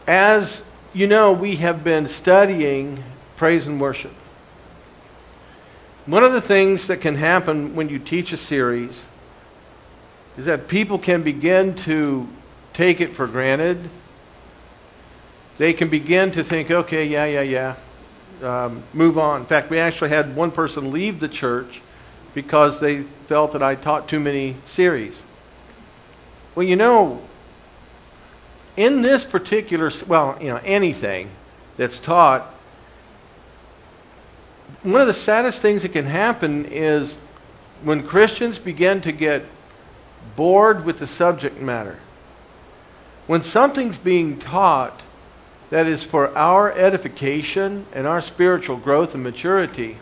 As you know, we have been studying praise and worship. One of the things that can happen when you teach a series is that people can begin to take it for granted. They can begin to think, okay, yeah, move on. In fact, we actually had one person leave the church because they felt that I taught too many series. Well, you know, in this particular, anything that's taught, one of the saddest things that can happen is when Christians begin to get bored with the subject matter. When something's being taught that is for our edification and our spiritual growth and maturity,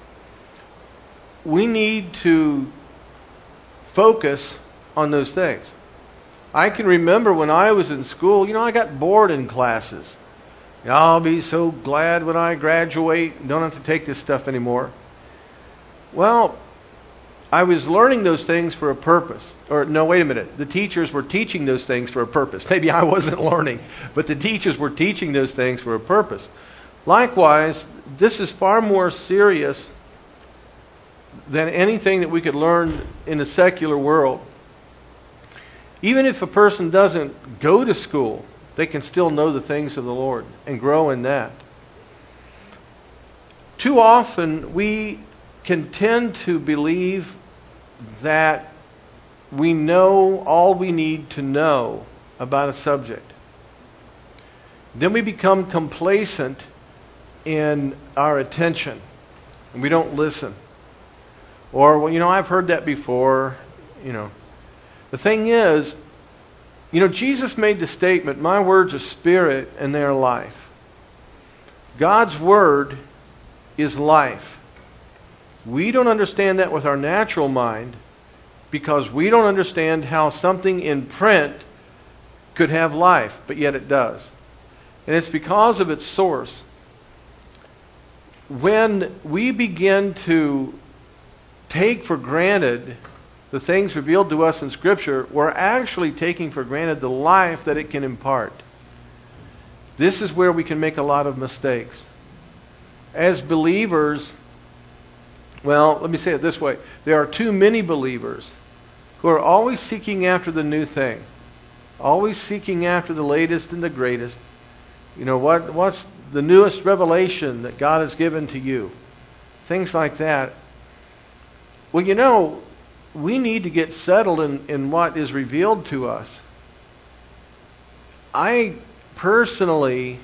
we need to focus on those things. I can remember when I was in school, I got bored in classes. I'll be so glad when I graduate and don't have to take this stuff anymore. Well, I was learning those things for a purpose. Or, no, wait a minute. The teachers were teaching those things for a purpose. Maybe I wasn't learning, but the teachers were teaching those things for a purpose. Likewise, this is far more serious than anything that we could learn in a secular world. Even if a person doesn't go to school, they can still know the things of the Lord and grow in that. Too often we can tend to believe that we know all we need to know about a subject. Then we become complacent in our attention and we don't listen. Or, I've heard that before, The thing is, Jesus made the statement, my words are spirit and they are life. God's word is life. We don't understand that with our natural mind because we don't understand how something in print could have life, but yet it does. And it's because of its source. When we begin to take for granted the things revealed to us in Scripture, we're actually taking for granted the life that it can impart. This is where we can make a lot of mistakes. As believers, let me say it this way. There are too many believers who are always seeking after the new thing. Always seeking after the latest and the greatest. What's the newest revelation that God has given to you? Things like that. Well, we need to get settled in what is revealed to us. I personally,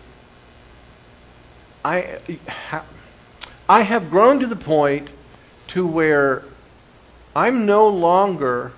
I have grown to the point to where I'm no longer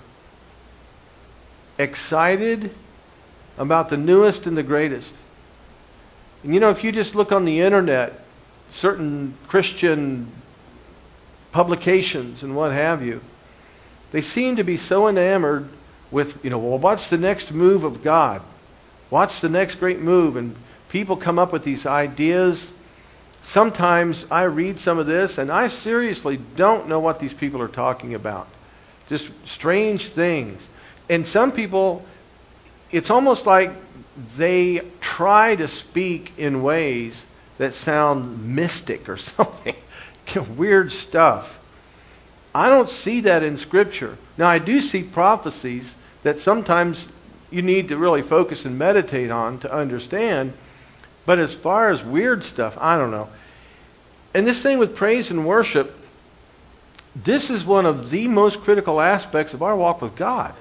excited about the newest and the greatest. And if you just look on the internet, certain Christian publications and what have you, they seem to be so enamored with, what's the next move of God? What's the next great move? And people come up with these ideas. Sometimes I read some of this and I seriously don't know what these people are talking about. Just strange things. And some people, it's almost like they try to speak in ways that sound mystic or something. Weird stuff. I don't see that in Scripture. Now, I do see prophecies that sometimes you need to really focus and meditate on to understand. But as far as weird stuff, I don't know. And this thing with praise and worship, this is one of the most critical aspects of our walk with God.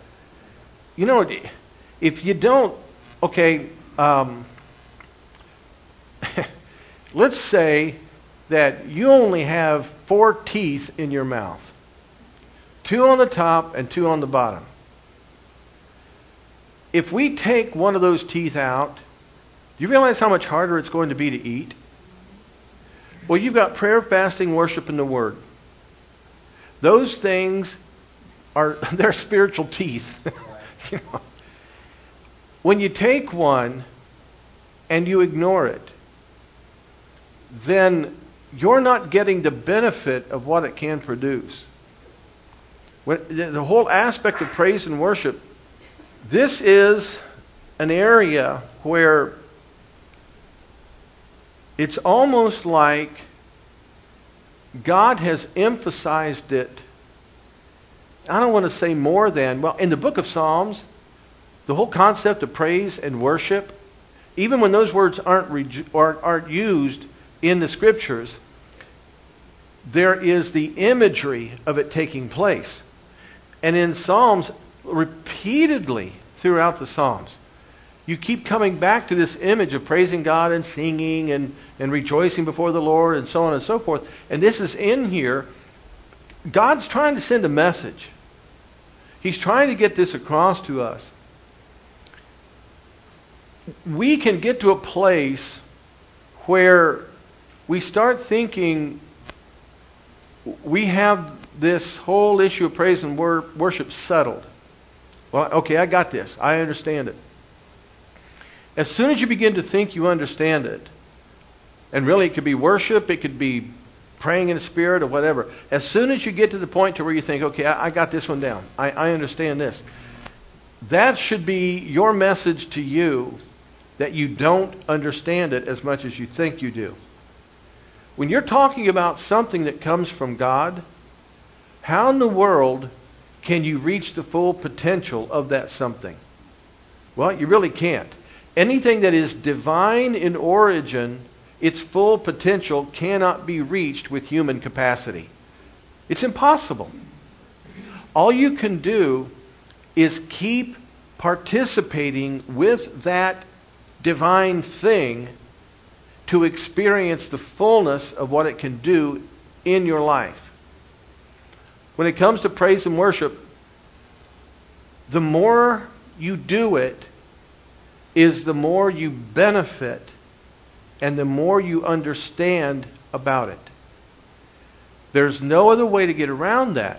If you don't, let's say that you only have 4 teeth in your mouth. 2 on the top and 2 on the bottom. If we take one of those teeth out, do you realize how much harder it's going to be to eat? Well, you've got prayer, fasting, worship, and the Word. Those things they're spiritual teeth. When you take one and you ignore it, then you're not getting the benefit of what it can produce. The whole aspect of praise and worship, this is an area where It's almost like God has emphasized it. I don't want to say more than, well, in the book of Psalms, the whole concept of praise and worship, even when those words aren't used in the Scriptures, there is the imagery of it taking place. And in Psalms, repeatedly throughout the Psalms, you keep coming back to this image of praising God and singing and rejoicing before the Lord and so on and so forth. And this is in here. God's trying to send a message. He's trying to get this across to us. We can get to a place where we start thinking we have this whole issue of praise and worship settled. Well, okay, I got this. I understand it. As soon as you begin to think you understand it, and really it could be worship, it could be praying in the Spirit or whatever. As soon as you get to the point to where you think, okay, I got this one down. I understand this. That should be your message to you, that you don't understand it as much as you think you do. When you're talking about something that comes from God, how in the world can you reach the full potential of that something? Well, you really can't. Anything that is divine in origin, its full potential cannot be reached with human capacity. It's impossible. All you can do is keep participating with that divine thing to experience the fullness of what it can do in your life. When it comes to praise and worship, the more you do it is the more you benefit and the more you understand about it. There's no other way to get around that.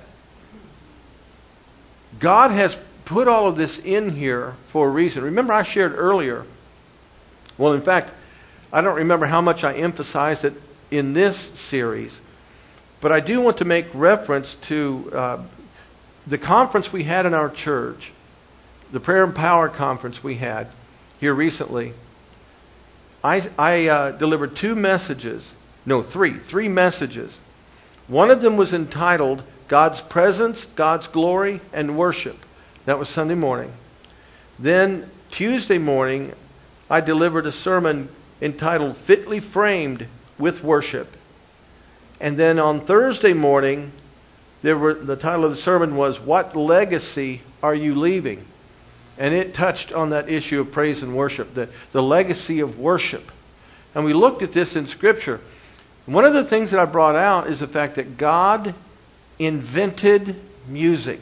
God has put all of this in here for a reason. Remember, I shared earlier, well, in fact, I don't remember how much I emphasized it in this series, but I do want to make reference to the conference we had in our church, the Prayer and Power conference we had here recently. I delivered three messages. One of them was entitled God's Presence, God's Glory, and Worship. That was Sunday morning. Then Tuesday morning, I delivered a sermon entitled Fitly Framed with Worship. And then on Thursday morning, the title of the sermon was What Legacy Are You Leaving? And it touched on that issue of praise and worship, the legacy of worship. And we looked at this in Scripture. One of the things that I brought out is the fact that God invented music.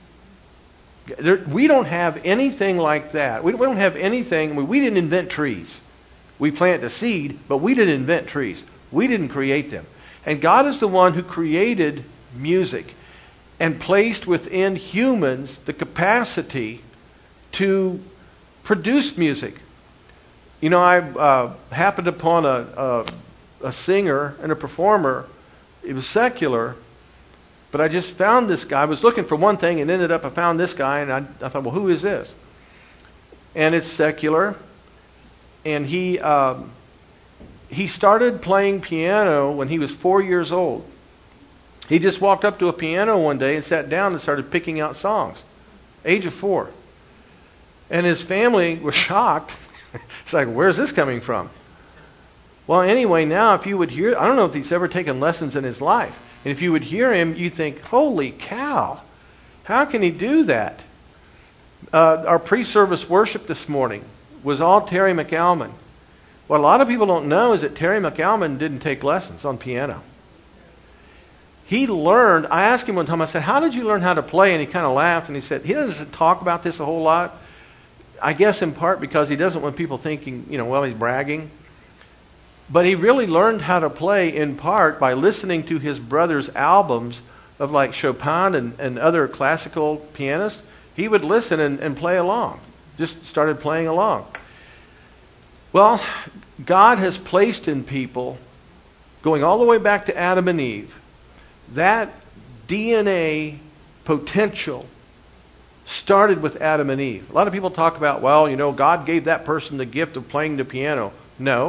We don't have anything like that. We don't have anything. We didn't invent trees. We plant the seed, but we didn't invent trees. We didn't create them. And God is the one who created music and placed within humans the capacity to produce music. You know, I happened upon a singer and a performer. It was secular, but I just found this guy. I was looking for one thing and ended up I found this guy, and I thought, well, who is this? And it's secular. And he started playing piano when he was 4 years old. He just walked up to a piano one day and sat down and started picking out songs. Age of 4. And his family was shocked. It's like, where's this coming from? Well, anyway, now if you would hear, I don't know if he's ever taken lessons in his life. And if you would hear him, you think, holy cow, how can he do that? Our pre-service worship this morning was all Terry McAlmon. What a lot of people don't know is that Terry McAlmon didn't take lessons on piano. He learned, I asked him one time, I said, how did you learn how to play? And he kind of laughed and he said, he doesn't talk about this a whole lot. I guess in part because he doesn't want people thinking, well, he's bragging. But he really learned how to play in part by listening to his brother's albums of like Chopin and other classical pianists. He would listen and play along. Just started playing along. Well, God has placed in people, going all the way back to Adam and Eve, that DNA potential started with Adam and Eve. A lot of people talk about, well, God gave that person the gift of playing the piano. No.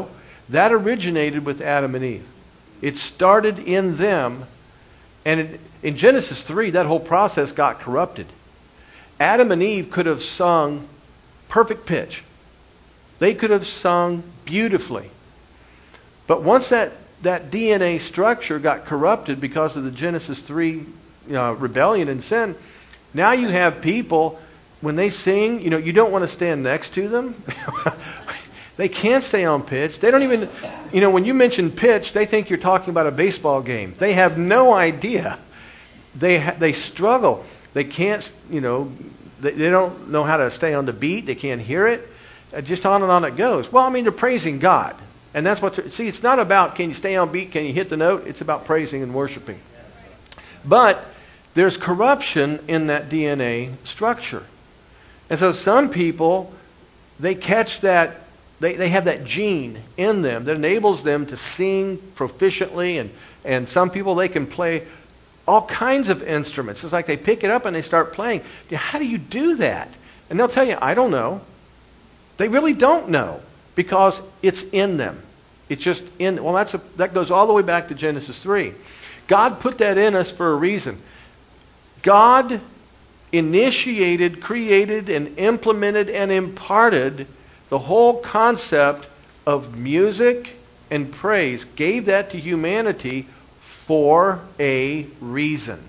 That originated with Adam and Eve. It started in them. And in Genesis 3, that whole process got corrupted. Adam and Eve could have sung perfect pitch. They could have sung beautifully. But once that DNA structure got corrupted because of the Genesis 3 rebellion and sin, now you have people, when they sing, you don't want to stand next to them. They can't stay on pitch. They don't even, when you mention pitch, they think you're talking about a baseball game. They have no idea. They struggle. They can't, they don't know how to stay on the beat. They can't hear it. Just on and on it goes. Well, they're praising God. And that's what, it's not about can you stay on beat, can you hit the note? It's about praising and worshiping. But there's corruption in that DNA structure. And so some people, they catch that, they have that gene in them that enables them to sing proficiently. And some people, they can play all kinds of instruments. It's like they pick it up and they start playing. How do you do that? And they'll tell you, I don't know. They really don't know because it's in them. It's just in. Well, that goes all the way back to Genesis 3. God put that in us for a reason. God initiated, created, and implemented and imparted the whole concept of music and praise. Gave that to humanity for a reason.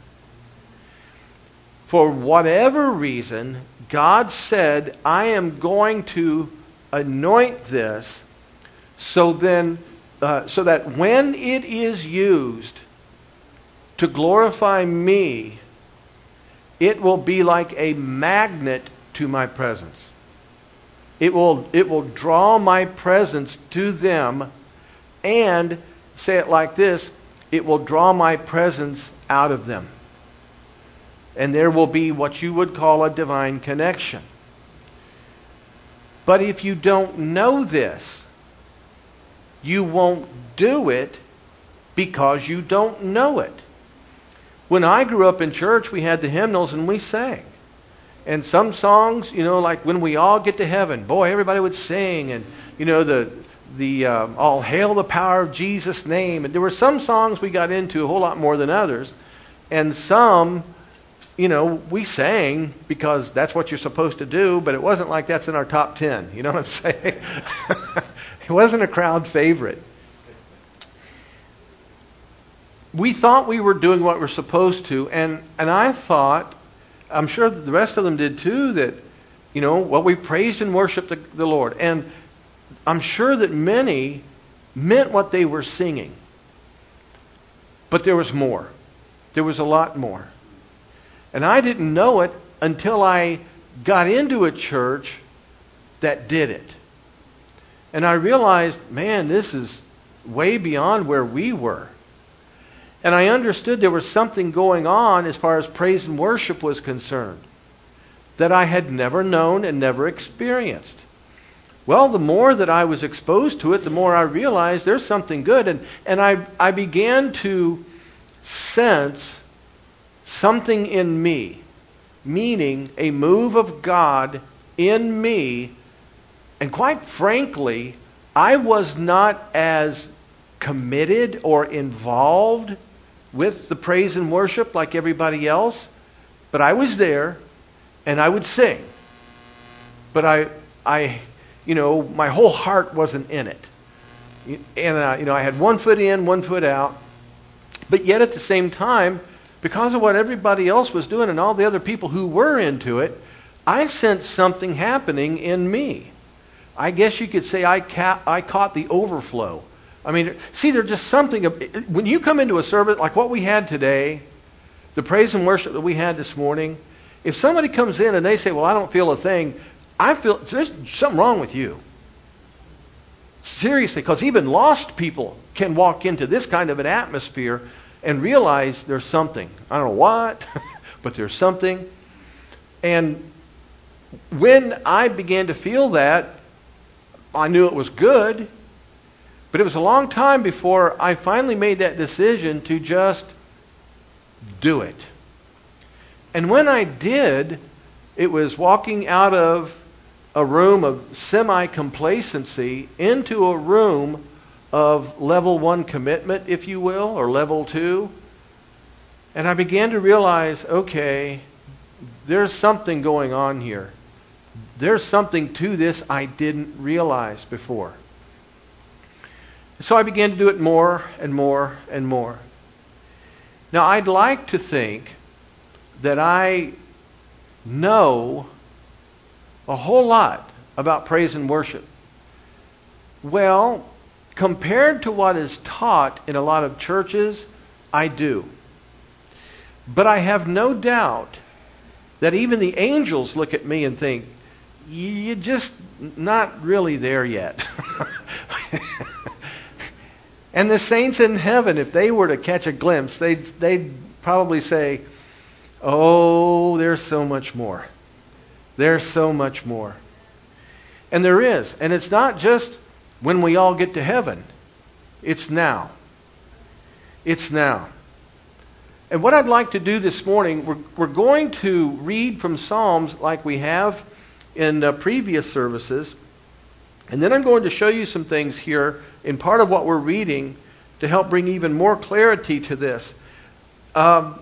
For whatever reason, God said, I am going to anoint this so that when it is used to glorify me, it will be like a magnet to my presence. It will draw my presence to them, and say it like this, it will draw my presence out of them. And there will be what you would call a divine connection. But if you don't know this, you won't do it because you don't know it. When I grew up in church, we had the hymnals and we sang. And some songs, like When We All Get to Heaven, boy, everybody would sing. And, the All Hail the Power of Jesus' Name. And there were some songs we got into a whole lot more than others. And some, we sang because that's what you're supposed to do, but it wasn't like that's in our top 10. You know what I'm saying? It wasn't a crowd favorite. We thought we were doing what we're supposed to, and I thought, I'm sure that the rest of them did too, that, we praised and worshiped the Lord. And I'm sure that many meant what they were singing. But there was more. There was a lot more. And I didn't know it until I got into a church that did it. And I realized, man, this is way beyond where we were. And I understood there was something going on as far as praise and worship was concerned that I had never known and never experienced. Well, the more that I was exposed to it, the more I realized there's something good. And I began to sense something in me, meaning a move of God in me. And quite frankly, I was not as committed or involved with the praise and worship like everybody else, but I was there and I would sing. But I my whole heart wasn't in it. And I had one foot in, one foot out. But yet at the same time, because of what everybody else was doing and all the other people who were into it, I sensed something happening in me. I guess you could say I caught the overflow. There's just something. When you come into a service like what we had today, the praise and worship that we had this morning, if somebody comes in and they say, well, I don't feel a thing, I feel there's something wrong with you. Seriously, because even lost people can walk into this kind of an atmosphere and realize there's something. I don't know what, but there's something. And when I began to feel that, I knew it was good. But it was a long time before I finally made that decision to just do it. And when I did, it was walking out of a room of semi-complacency into a room of level 1 commitment, if you will, or level 2. And I began to realize, okay, there's something going on here. There's something to this I didn't realize before. So I began to do it more and more and more. Now, I'd like to think that I know a whole lot about praise and worship. Well, compared to what is taught in a lot of churches, I do. But I have no doubt that even the angels look at me and think, you're just not really there yet. And the saints in heaven, if they were to catch a glimpse, they'd probably say, oh, there's so much more. There's so much more. And there is. And it's not just when we all get to heaven. It's now. It's now. And what I'd like to do this morning, we're going to read from Psalms like we have in previous services. And then I'm going to show you some things here in part of what we're reading to help bring even more clarity to this. I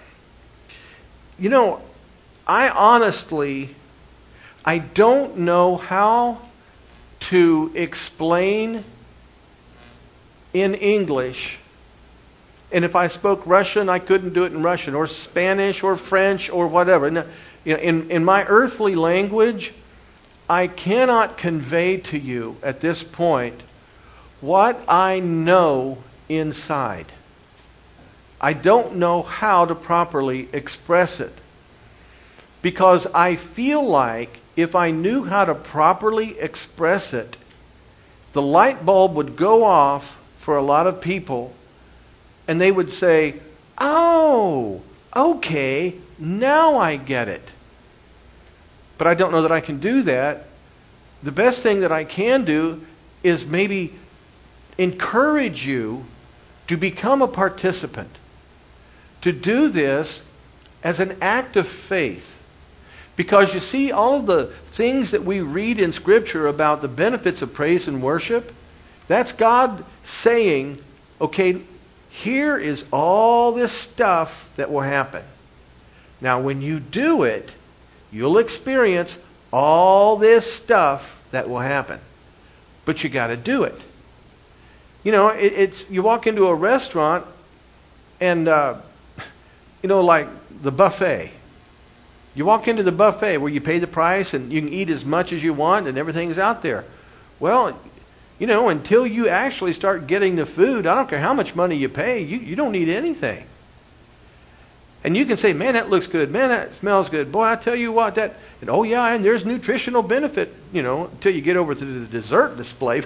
honestly don't know how to explain in English. And if I spoke Russian, I couldn't do it in Russian, or Spanish, or French, or whatever. Now, in my earthly language, I cannot convey to you at this point what I know inside. I don't know how to properly express it. Because I feel like if I knew how to properly express it, the light bulb would go off for a lot of people, and they would say, oh, okay, now I get it. But I don't know that I can do that. The best thing that I can do is maybe encourage you to become a participant. To do this as an act of faith. Because you see, all of the things that we read in Scripture about the benefits of praise and worship, that's God saying, okay, here is all this stuff that will happen. Now, when you do it, you'll experience all this stuff that will happen. But you got to do it. It's you walk into a restaurant and, like the buffet. You walk into the buffet where you pay the price and you can eat as much as you want and everything's out there. Well, until you actually start getting the food, I don't care how much money you pay, you don't need anything. And you can say, man, that looks good. Man, that smells good. Boy, I tell you what, and there's nutritional benefit, until you get over to the dessert display.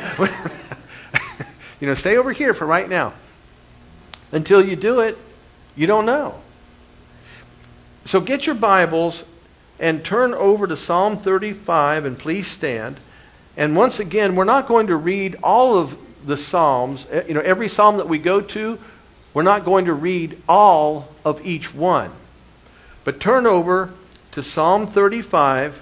Stay over here for right now. Until you do it, you don't know. So get your Bibles and turn over to Psalm 35, and please stand. And once again, we're not going to read all of the Psalms. Every Psalm that we go to, we're not going to read all of each one. But turn over to Psalm 35,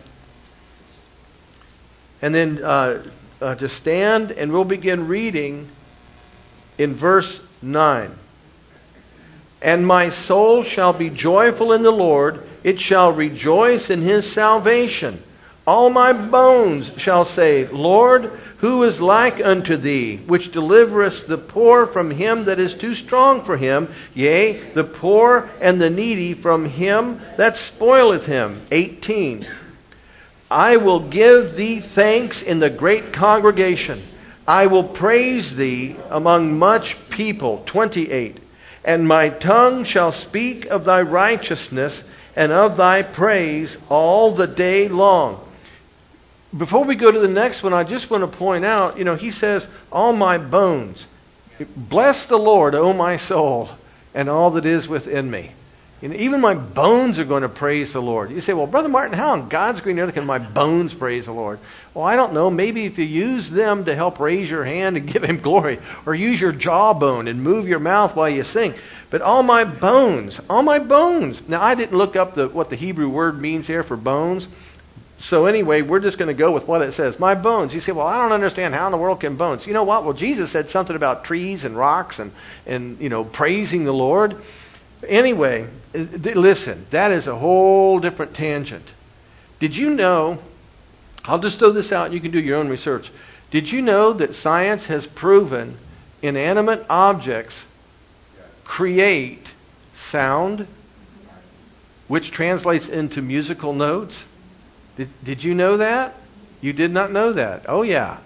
and then to stand, and we'll begin reading in verse 9. And my soul shall be joyful in the Lord, it shall rejoice in his salvation. All my bones shall say, Lord, who is like unto thee, which deliverest the poor from him that is too strong for him, yea, the poor and the needy from him that spoileth him. 18. I will give thee thanks in the great congregation. I will praise thee among much people. 28. And my tongue shall speak of thy righteousness and of thy praise all the day long. Before we go to the next one, I just want to point out, he says, all my bones. Bless the Lord, O my soul, and all that is within me. Even my bones are going to praise the Lord. You say, well, Brother Martin, how on God's green earth can my bones praise the Lord? Well, I don't know. Maybe if you use them to help raise your hand and give him glory, or use your jawbone and move your mouth while you sing. But all my bones. Now, I didn't look up what the Hebrew word means here for bones. So anyway, we're just going to go with what it says. My bones. You say, well, I don't understand. How in the world can bones? You know what? Well, Jesus said something about trees and rocks and praising the Lord. Anyway, listen, that is a whole different tangent. Did you know, I'll just throw this out and you can do your own research. Did you know that science has proven inanimate objects create sound, which translates into musical notes? Did you know that? You did not know that. Oh, yeah.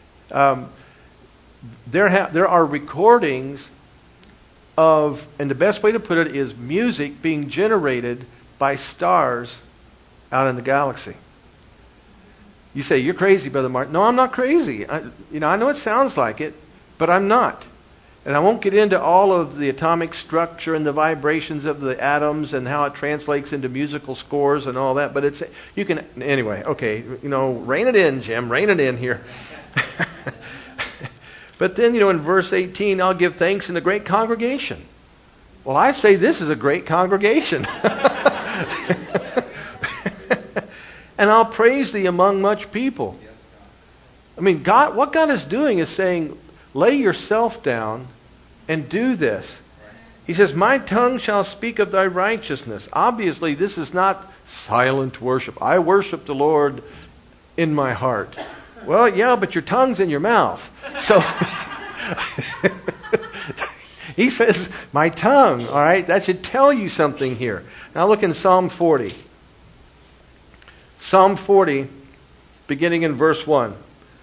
There are recordings of, and the best way to put it is music being generated by stars out in the galaxy. You say, you're crazy, Brother Mark. No, I'm not crazy. I know it sounds like it, but I'm not. And I won't get into all of the atomic structure and the vibrations of the atoms and how it translates into musical scores and all that. But anyway, okay, rein it in, Jim, rein it in here. But then, in verse 18, I'll give thanks in the great congregation. Well, I say this is a great congregation. And I'll praise thee among much people. I mean, what God is doing is saying, lay yourself down and do this. He says, my tongue shall speak of thy righteousness. Obviously, this is not silent worship. I worship the Lord in my heart. Well, yeah, but your tongue's in your mouth. So he says, my tongue, all right? That should tell you something here. Now look in Psalm 40. Psalm 40, beginning in verse 1.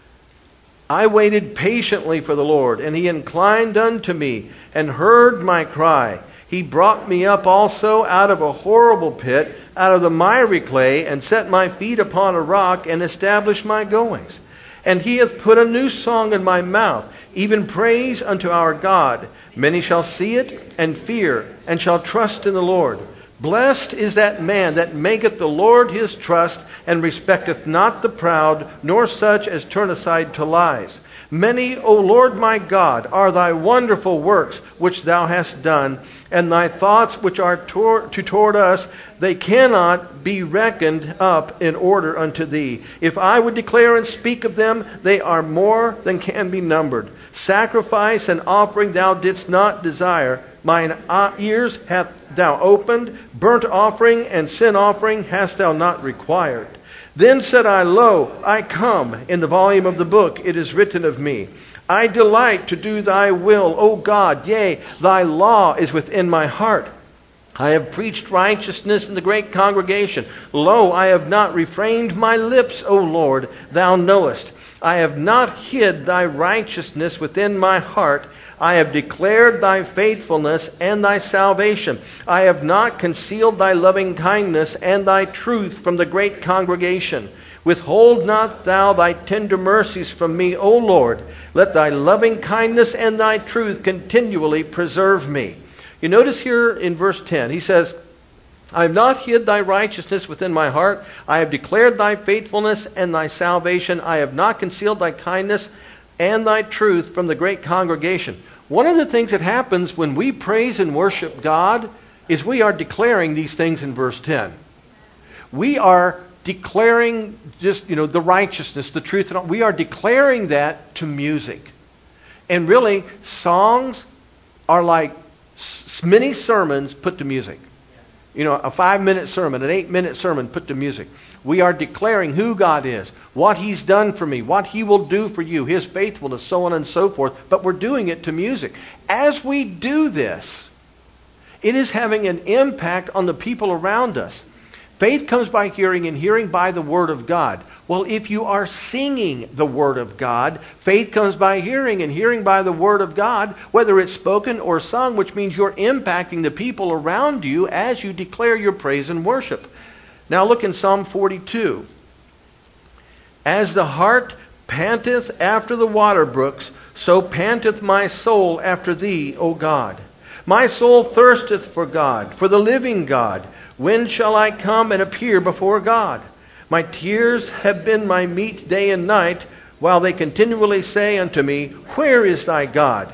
I waited patiently for the Lord, and he inclined unto me, and heard my cry. He brought me up also out of a horrible pit, out of the miry clay, and set my feet upon a rock, and established my goings. And he hath put a new song in my mouth, even praise unto our God. Many shall see it, and fear, and shall trust in the Lord. Blessed is that man that maketh the Lord his trust, and respecteth not the proud, nor such as turn aside to lies. Many, O Lord my God, are thy wonderful works which thou hast done, and thy thoughts which are toward us, they cannot be reckoned up in order unto thee. If I would declare and speak of them, they are more than can be numbered. Sacrifice and offering thou didst not desire. Mine ears hast thou opened. Burnt offering and sin offering hast thou not required. Then said I, Lo, I come. In the volume of the book it is written of me. I delight to do thy will, O God. Yea, thy law is within my heart. I have preached righteousness in the great congregation. Lo, I have not refrained my lips, O Lord, thou knowest. I have not hid thy righteousness within my heart. I have declared thy faithfulness and thy salvation. I have not concealed thy loving kindness and thy truth from the great congregation. Withhold not thou thy tender mercies from me, O Lord. Let thy loving kindness and thy truth continually preserve me. You notice here in verse 10, he says, I have not hid thy righteousness within my heart. I have declared thy faithfulness and thy salvation. I have not concealed thy kindness and thy truth from the great congregation. One of the things that happens when we praise and worship God is we are declaring these things in verse 10. We are declaring just, the righteousness, the truth. We are declaring that to music. And really, songs are like mini sermons put to music. A 5-minute sermon, an 8-minute sermon put to music. We are declaring who God is, what He's done for me, what He will do for you, His faithfulness, so on and so forth. But we're doing it to music. As we do this, it is having an impact on the people around us. Faith comes by hearing, and hearing by the Word of God. Well, if you are singing the Word of God, faith comes by hearing, and hearing by the Word of God, whether it's spoken or sung, which means you're impacting the people around you as you declare your praise and worship. Now look in Psalm 42. As the hart panteth after the water brooks, so panteth my soul after thee, O God. My soul thirsteth for God, for the living God. When shall I come and appear before God? My tears have been my meat day and night, while they continually say unto me, Where is thy God?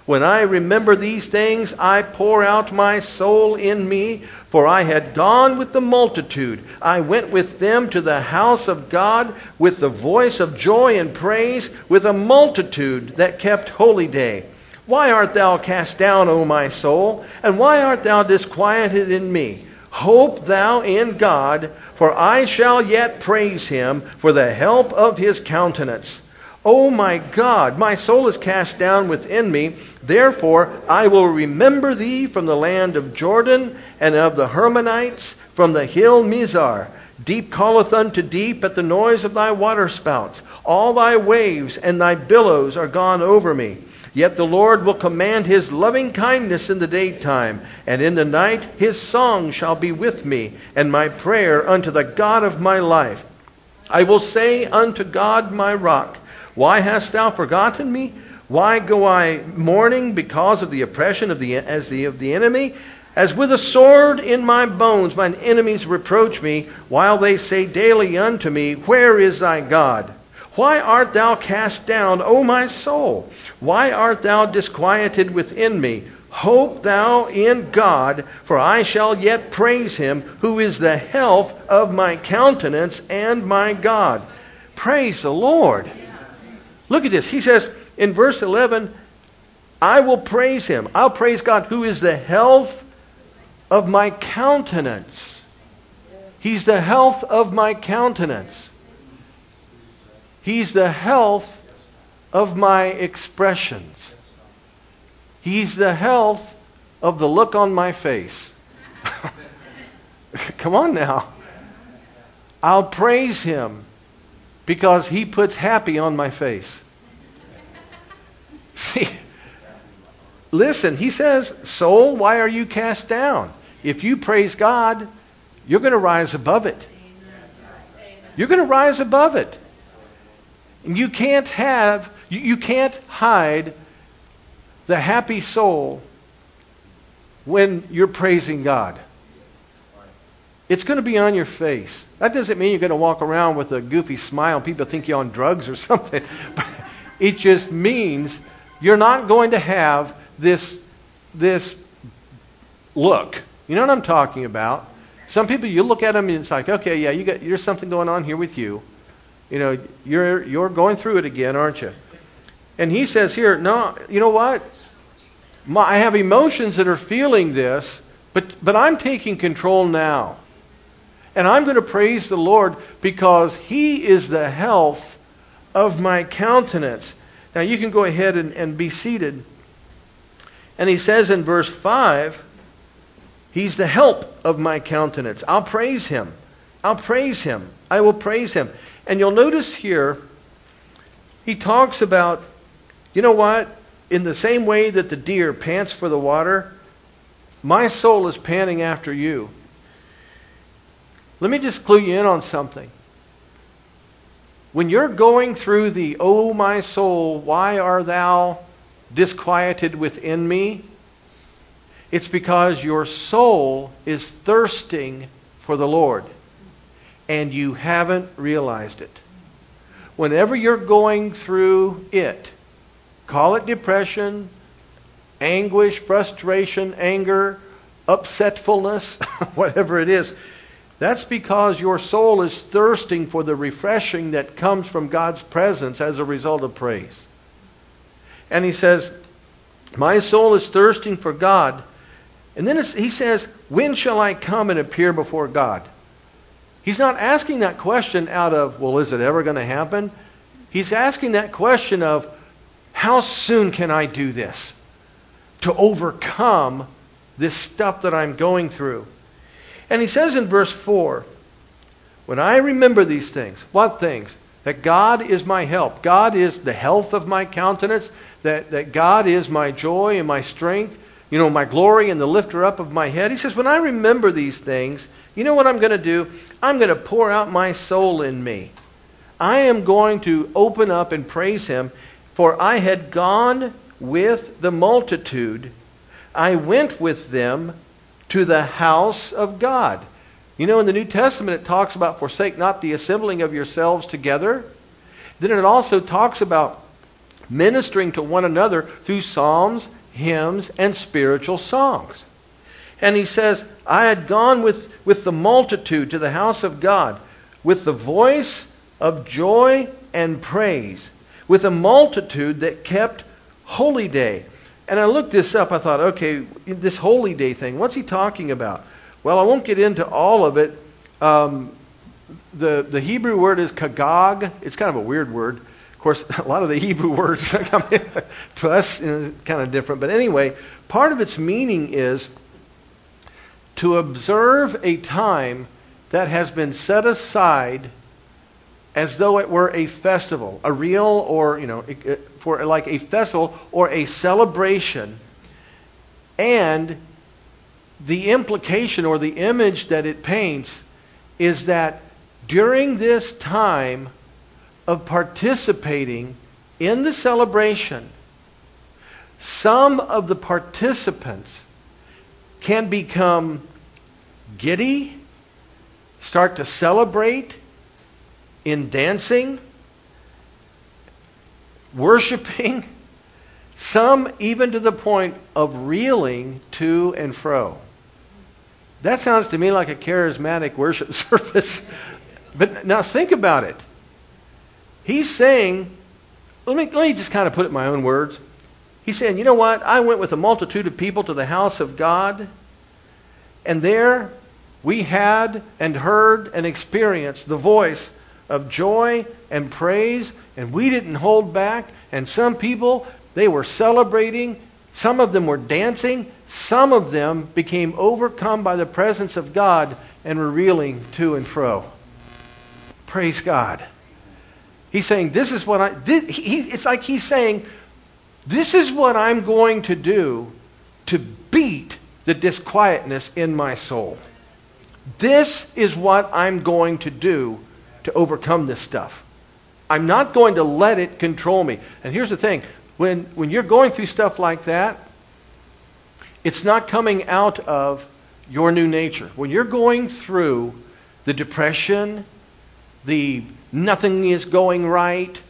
When I remember these things, I pour out my soul in me, for I had gone with the multitude. I went with them to the house of God with the voice of joy and praise, with a multitude that kept holy day. Why art thou cast down, O my soul? And why art thou disquieted in me? Hope thou in God, for I shall yet praise him for the help of his countenance. O my God, my soul is cast down within me. Therefore I will remember thee from the land of Jordan and of the Hermonites, from the hill Mizar. Deep calleth unto deep at the noise of thy waterspouts. All thy waves and thy billows are gone over me. Yet the Lord will command his loving kindness in the daytime, and in the night his song shall be with me, and my prayer unto the God of my life. I will say unto God my rock, why hast thou forgotten me? Why go I mourning because of the oppression of the enemy? As with a sword in my bones mine enemies reproach me, while they say daily unto me, where is thy God? Why art thou cast down, O my soul? Why art thou disquieted within me? Hope thou in God, for I shall yet praise him, who is the health of my countenance and my God. Praise the Lord. Look at this. He says in verse 11, I will praise him. I'll praise God, who is the health of my countenance. He's the health of my countenance. He's the health of my expressions. He's the health of the look on my face. Come on now. I'll praise him because he puts happy on my face. See, listen, he says, soul, why are you cast down? If you praise God, you're going to rise above it. You're going to rise above it. And you can't hide the happy soul when you're praising God. It's going to be on your face. That doesn't mean you're going to walk around with a goofy smile. People think you're on drugs or something. But it just means you're not going to have this look. You know what I'm talking about? Some people, you look at them and it's like, okay, yeah, there's something going on here with you. You know, you're going through it again, aren't you? And he says here, no, you know what? I have emotions that are feeling this, but I'm taking control now. And I'm going to praise the Lord because he is the health of my countenance. Now you can go ahead and be seated. And he says in verse 5, he's the help of my countenance. I'll praise him. I'll praise him. I will praise him. And you'll notice here, he talks about, you know what? In the same way that the deer pants for the water, my soul is panting after you. Let me just clue you in on something. When you're going through the, oh my soul, why art thou disquieted within me? It's because your soul is thirsting for the Lord. And you haven't realized it. Whenever you're going through it, call it depression, anguish, frustration, anger, upsetfulness, whatever it is, that's because your soul is thirsting for the refreshing that comes from God's presence as a result of praise. And he says, my soul is thirsting for God. And then he says, when shall I come and appear before God? He's not asking that question out of, well, is it ever going to happen? He's asking that question of, how soon can I do this to overcome this stuff that I'm going through? And he says in verse 4, when I remember these things, what things? That God is my help. God is the health of my countenance. That God is my joy and my strength. You know, my glory and the lifter up of my head. He says, when I remember these things, you know what I'm going to do? I'm going to pour out my soul in me. I am going to open up and praise him. For I had gone with the multitude. I went with them to the house of God. You know, in the New Testament it talks about forsake not the assembling of yourselves together. Then it also talks about ministering to one another through psalms hymns, and spiritual songs. And he says, I had gone with the multitude to the house of God with the voice of joy and praise, with a multitude that kept holy day. And I looked this up. I thought, okay, this holy day thing, what's he talking about? Well, I won't get into all of it. The Hebrew word is kagag. It's kind of a weird word. Of course, a lot of the Hebrew words to us kind of different. But anyway, part of its meaning is to observe a time that has been set aside as though it were a festival, a real or, for like a festival or a celebration. And the implication or the image that it paints is that during this time of participating in the celebration, some of the participants can become giddy, start to celebrate in dancing, worshiping, some even to the point of reeling to and fro. That sounds to me like a charismatic worship service. But now think about it. He's saying, let me just kind of put it in my own words. He's saying, you know what? I went with a multitude of people to the house of God, and there we had and heard and experienced the voice of joy and praise, and we didn't hold back. And some people, they were celebrating. Some of them were dancing. Some of them became overcome by the presence of God and were reeling to and fro. Praise God. He's saying, this is what it's like he's saying, this is what I'm going to do to beat the disquietness in my soul. This is what I'm going to do to overcome this stuff. I'm not going to let it control me. And here's the thing. When you're going through stuff like that, it's not coming out of your new nature. When you're going through the depression, the nothing is going right,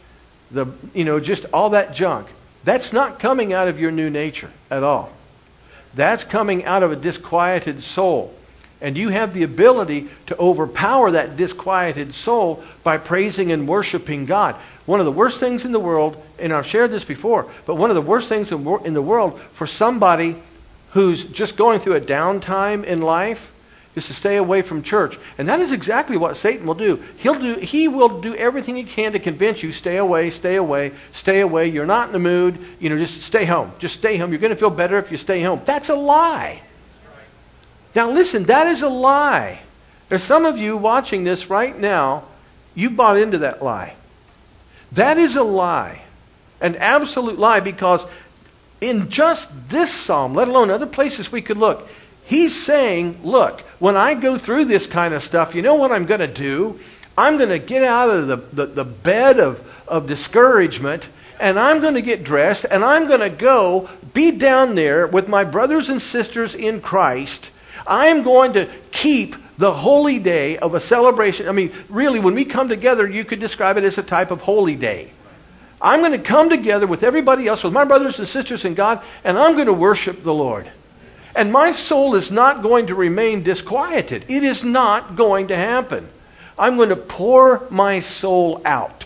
just all that junk, that's not coming out of your new nature at all. That's coming out of a disquieted soul. And you have the ability to overpower that disquieted soul by praising and worshiping God. One of the worst things in the world, and I've shared this before, but one of the worst things in the world for somebody who's just going through a downtime in life is to stay away from church. And that is exactly what Satan will do. He will do everything he can to convince you, stay away, stay away, stay away. You're not in the mood. Just stay home. Just stay home. You're going to feel better if you stay home. That's a lie. Now listen, that is a lie. There's some of you watching this right now, you bought into that lie. That is a lie. An absolute lie, because in just this psalm, let alone other places we could look, he's saying, look, when I go through this kind of stuff, you know what I'm going to do? I'm going to get out of the bed of discouragement, and I'm going to get dressed, and I'm going to go be down there with my brothers and sisters in Christ. I'm going to keep the holy day of a celebration. I mean, really, when we come together, you could describe it as a type of holy day. I'm going to come together with everybody else, with my brothers and sisters in God, and I'm going to worship the Lord. And my soul is not going to remain disquieted. It is not going to happen. I'm going to pour my soul out.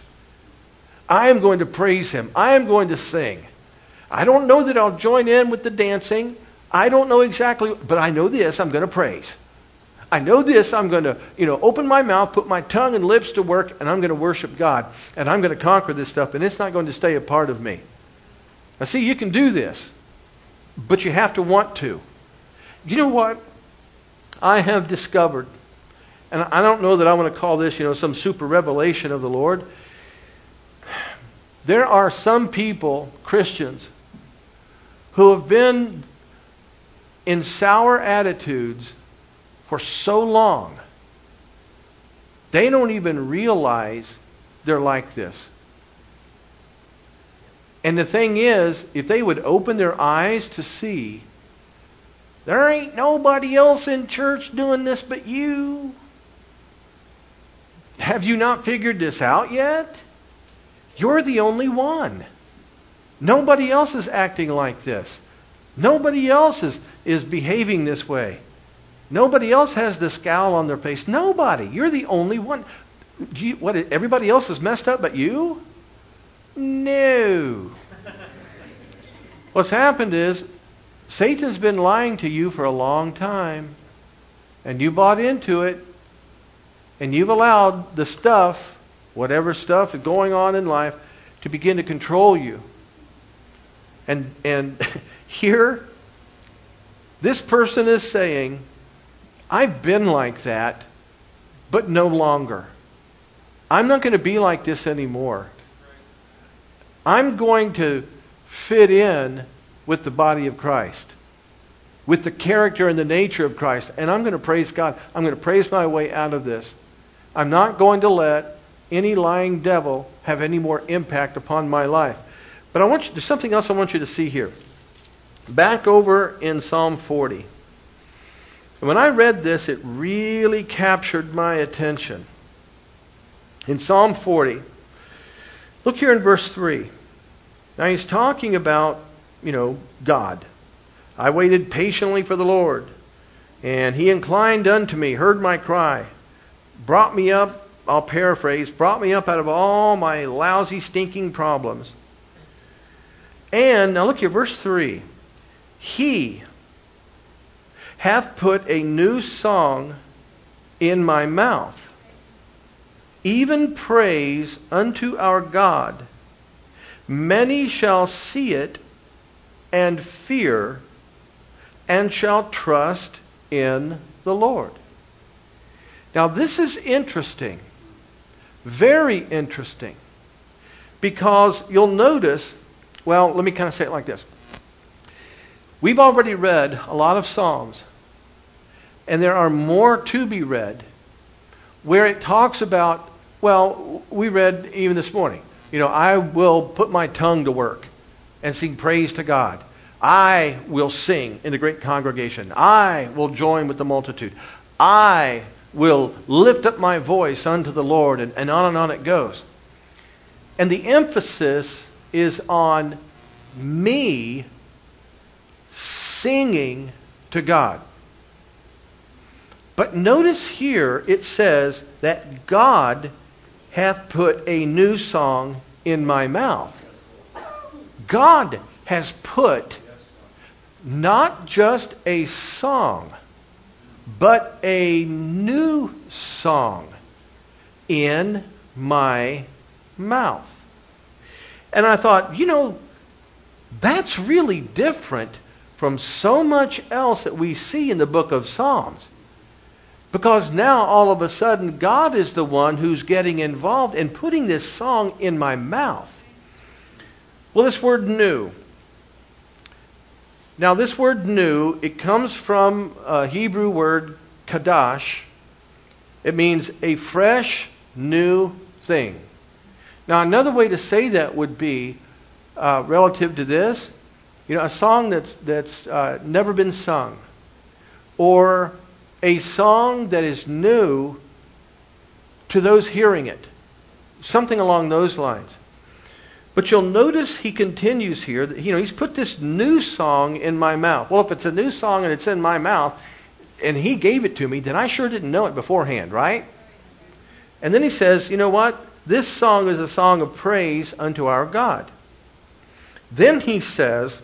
I am going to praise Him. I am going to sing. I don't know that I'll join in with the dancing. I don't know exactly, but I know this, I'm going to praise. I know this, I'm going to, open my mouth, put my tongue and lips to work, and I'm going to worship God. And I'm going to conquer this stuff, and it's not going to stay a part of me. Now see, you can do this, but you have to want to. You know what? I have discovered, and I don't know that I want to call this, some super revelation of the Lord. There are some people, Christians, who have been in sour attitudes for so long, they don't even realize they're like this. And the thing is, if they would open their eyes to see, there ain't nobody else in church doing this but you. Have you not figured this out yet? You're the only one. Nobody else is acting like this. Nobody else is behaving this way. Nobody else has the scowl on their face. Nobody. You're the only one. Everybody else is messed up but you? No. What's happened is Satan's been lying to you for a long time. And you bought into it. And you've allowed the stuff, whatever stuff is going on in life, to begin to control you. And here, this person is saying, I've been like that, but no longer. I'm not going to be like this anymore. I'm going to fit in with the body of Christ, with the character and the nature of Christ. And I'm going to praise God. I'm going to praise my way out of this. I'm not going to let any lying devil have any more impact upon my life. But there's something else I want you to see here. Back over in Psalm 40. And when I read this, it really captured my attention. In Psalm 40, look here in verse 3. Now he's talking about, God. I waited patiently for the Lord, and he inclined unto me, heard my cry, brought me up, I'll paraphrase, brought me up out of all my lousy, stinking problems. And, now look here, verse 3. He hath put a new song in my mouth, even praise unto our God. Many shall see it and fear, and shall trust in the Lord. Now this is interesting, very interesting, because you'll notice, well, let me kind of say it like this. We've already read a lot of Psalms, and there are more to be read, where it talks about, well, we read even this morning, I will put my tongue to work and sing praise to God. I will sing in the great congregation. I will join with the multitude. I will lift up my voice unto the Lord, and on it goes. And the emphasis is on me singing to God. But notice here it says that God hath put a new song in my mouth. God has put not just a song, but a new song in my mouth. And I thought, that's really different from so much else that we see in the book of Psalms. Because now, all of a sudden, God is the one who's getting involved in putting this song in my mouth. Well, this word new. Now, this word new, it comes from a Hebrew word, kadash. It means a fresh, new thing. Now, another way to say that would be, relative to this, a song that's never been sung. Or a song that is new to those hearing it. Something along those lines. But you'll notice he continues here that he's put this new song in my mouth. Well, if it's a new song and it's in my mouth and he gave it to me, then I sure didn't know it beforehand, right? And then he says, you know what? This song is a song of praise unto our God. Then he says,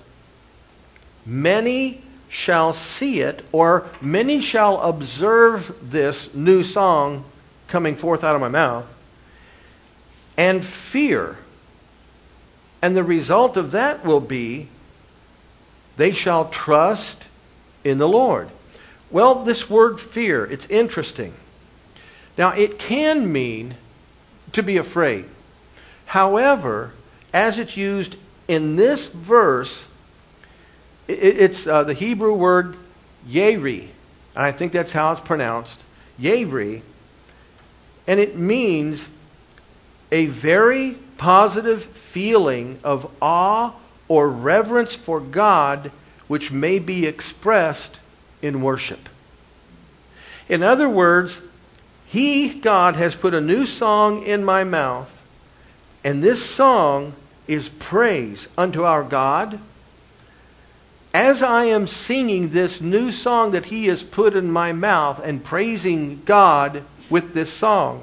many shall see it, or many shall observe this new song coming forth out of my mouth, and fear. And the result of that will be, they shall trust in the Lord. Well, this word fear, it's interesting. Now, it can mean to be afraid. However, as it's used in this verse, it's the Hebrew word yeri. I think that's how it's pronounced. Yeri. And it means a very positive feeling of awe or reverence for God, which may be expressed in worship. In other words, God has put a new song in my mouth, and this song is praise unto our God. as I am singing this new song that He has put in my mouth and praising God with this song,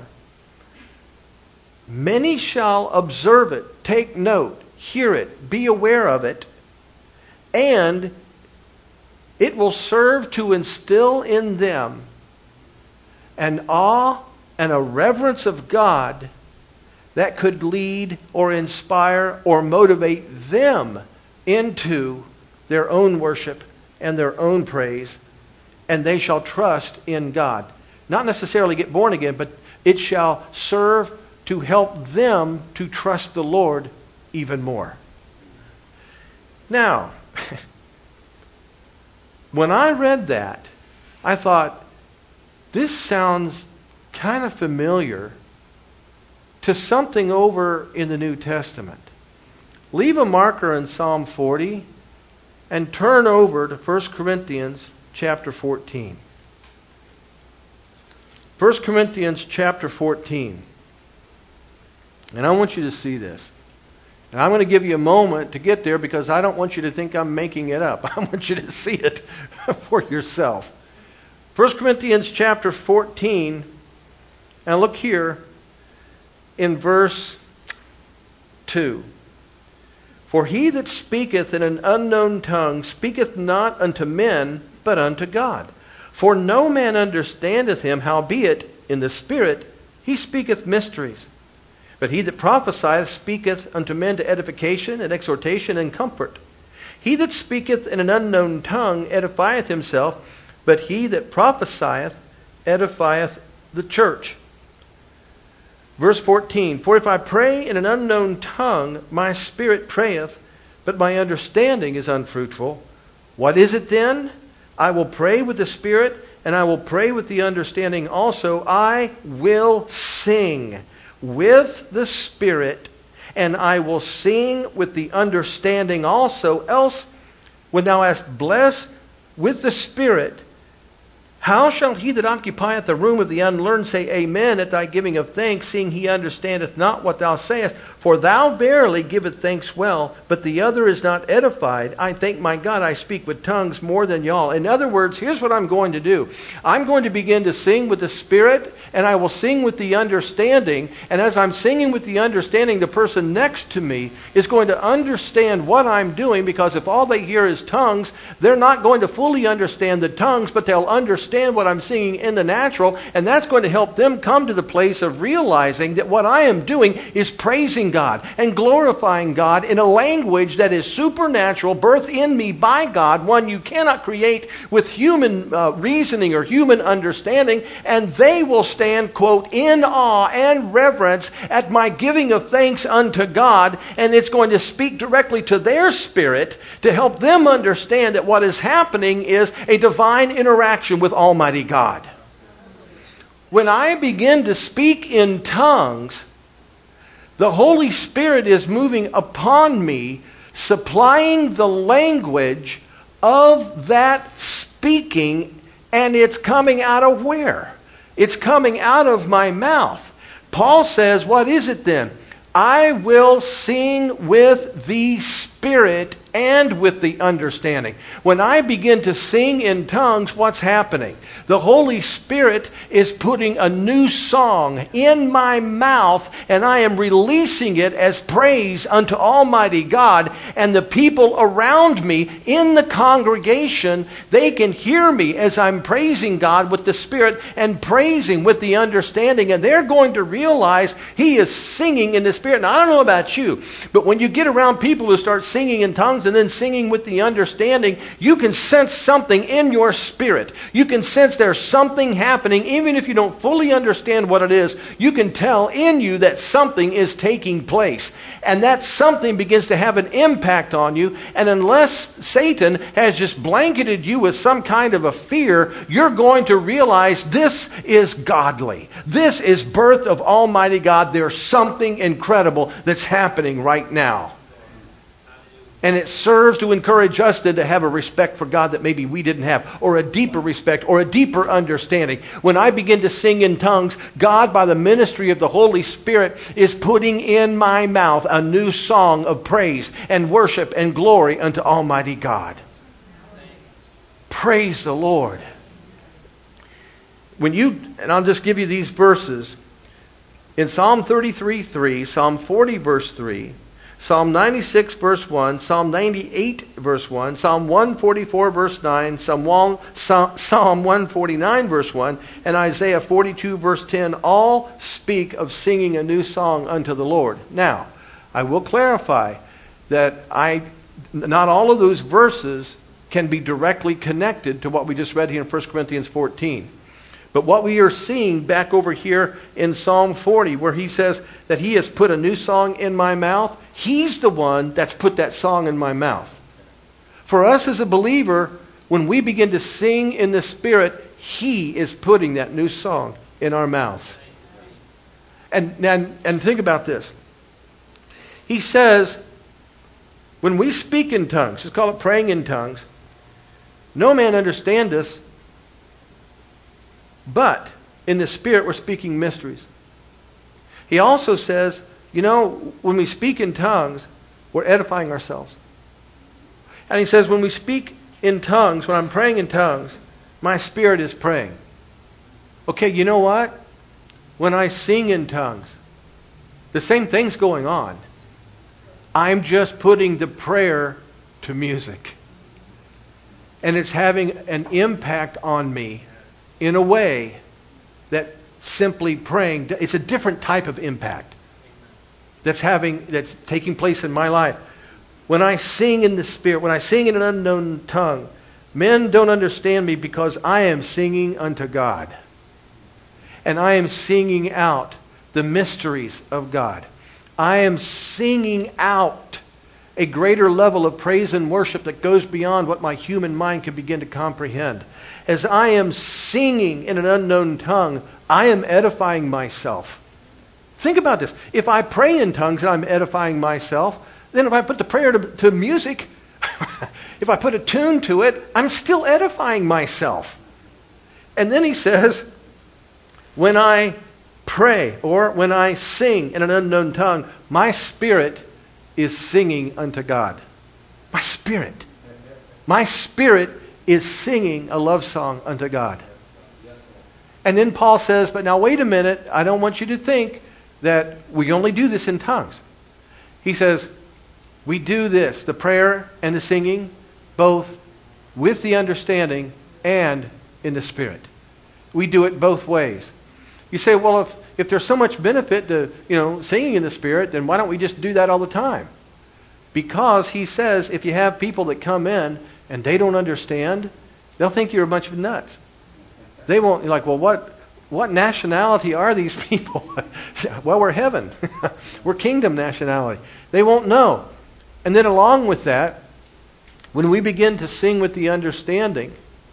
many shall observe it, take note, hear it, be aware of it, and it will serve to instill in them an awe and a reverence of God that could lead or inspire or motivate them into their own worship and their own praise, and they shall trust in God. Not necessarily get born again, but it shall serve to help them to trust the Lord even more. Now, when I read that, I thought, this sounds kind of familiar to something over in the New Testament. Leave a marker in Psalm 40 and turn over to 1 Corinthians chapter 14. 1 Corinthians chapter 14. And I want you to see this. And I'm going to give you a moment to get there because I don't want you to think I'm making it up. I want you to see it for yourself. 1 Corinthians chapter 14, and look here in verse 2. For he that speaketh in an unknown tongue speaketh not unto men, but unto God. For no man understandeth him, howbeit in the Spirit he speaketh mysteries. But he that prophesieth speaketh unto men to edification and exhortation and comfort. He that speaketh in an unknown tongue edifieth himself, but he that prophesieth edifieth the church. Verse 14, for if I pray in an unknown tongue, my spirit prayeth, but my understanding is unfruitful. What is it then? I will pray with the Spirit, and I will pray with the understanding also. I will sing with the Spirit, and I will sing with the understanding also. Else, when thou hast blessed with the Spirit, how shall he that occupieth the room of the unlearned say amen at thy giving of thanks, seeing he understandeth not what thou sayest? For thou verily givest thanks well, but the other is not edified. I thank my God I speak with tongues more than y'all. In other words, here's what I'm going to do. I'm going to begin to sing with the Spirit, and I will sing with the understanding. And as I'm singing with the understanding, the person next to me is going to understand what I'm doing, because if all they hear is tongues, they're not going to fully understand the tongues, but they'll understand what I'm singing in the natural, and that's going to help them come to the place of realizing that what I am doing is praising God and glorifying God in a language that is supernatural, birthed in me by God, one you cannot create with human reasoning or human understanding, and they will stand, quote, in awe and reverence at my giving of thanks unto God, and it's going to speak directly to their spirit to help them understand that what is happening is a divine interaction with Almighty God. When I begin to speak in tongues, the Holy Spirit is moving upon me, supplying the language of that speaking, and it's coming out of where? It's coming out of my mouth. Paul says, what is it then? I will sing with the Spirit and with the understanding. When I begin to sing in tongues, what's happening? The Holy Spirit is putting a new song in my mouth, and I am releasing it as praise unto Almighty God. And the people around me in the congregation, they can hear me as I'm praising God with the Spirit and praising with the understanding. And they're going to realize He is singing in the Spirit. Now, I don't know about you, but when you get around people who start singing in tongues and then singing with the understanding, you can sense something in your spirit. You can sense there's something happening. Even if you don't fully understand what it is, you can tell in you that something is taking place. And that something begins to have an impact on you. And unless Satan has just blanketed you with some kind of a fear, you're going to realize this is godly. This is birth of Almighty God. There's something incredible that's happening right now. And it serves to encourage us then to have a respect for God that maybe we didn't have, or a deeper respect, or a deeper understanding. When I begin to sing in tongues, God, by the ministry of the Holy Spirit, is putting in my mouth a new song of praise and worship and glory unto Almighty God. Praise the Lord. And I'll just give you these verses. In Psalm 33:3, Psalm 40 verse 3, Psalm 96 verse 1, Psalm 98 verse 1, Psalm 144 verse 9, Psalm 149 verse 1, and Isaiah 42 verse 10 all speak of singing a new song unto the Lord. Now, I will clarify that not all of those verses can be directly connected to what we just read here in 1 Corinthians 14. But what we are seeing back over here in Psalm 40, where he says that he has put a new song in my mouth, he's the one that's put that song in my mouth. For us as a believer, when we begin to sing in the Spirit, he is putting that new song in our mouths. And think about this. He says, when we speak in tongues, let's call it praying in tongues, no man understand us, but in the Spirit we're speaking mysteries. He also says, when we speak in tongues, we're edifying ourselves. And he says, when we speak in tongues, when I'm praying in tongues, my spirit is praying. Okay, you know what? When I sing in tongues, the same thing's going on. I'm just putting the prayer to music. And it's having an impact on me in a way that simply praying, it's a different type of impact that's taking place in my life. When I sing in the Spirit, when I sing in an unknown tongue, men don't understand me because I am singing unto God. And I am singing out the mysteries of God. I am singing out a greater level of praise and worship that goes beyond what my human mind can begin to comprehend. As I am singing in an unknown tongue, I am edifying myself. Think about this. If I pray in tongues and I'm edifying myself, then if I put the prayer to music, if I put a tune to it, I'm still edifying myself. And then he says, when I pray or when I sing in an unknown tongue, my spirit is singing unto God. My spirit is singing a love song unto God. And then Paul says, but now wait a minute, I don't want you to think that we only do this in tongues. He says, we do this, the prayer and the singing, both with the understanding and in the Spirit. We do it both ways. You say, well, if there's so much benefit to singing in the Spirit, then why don't we just do that all the time? Because he says, if you have people that come in and they don't understand, they'll think you're a bunch of nuts. They won't, you're like, well, what nationality are these people? Well, we're heaven. We're kingdom nationality. They won't know. And then along with that, when we begin to sing with the understanding,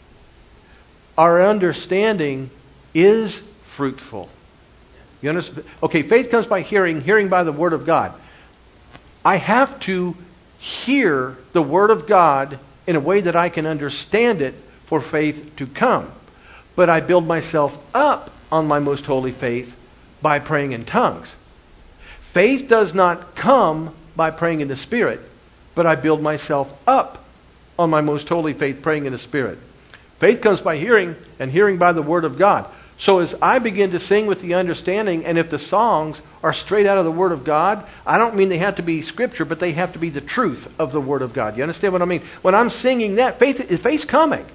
our understanding is fruitful. You understand? Okay, faith comes by hearing, hearing by the Word of God. I have to hear the Word of God in a way that I can understand it for faith to come. But I build myself up on my most holy faith by praying in tongues. Faith does not come by praying in the Spirit, but I build myself up on my most holy faith praying in the Spirit. Faith comes by hearing, and hearing by the Word of God. So as I begin to sing with the understanding, and if the songs are straight out of the Word of God, I don't mean they have to be Scripture, but they have to be the truth of the Word of God. You understand what I mean? When I'm singing that, faith's coming.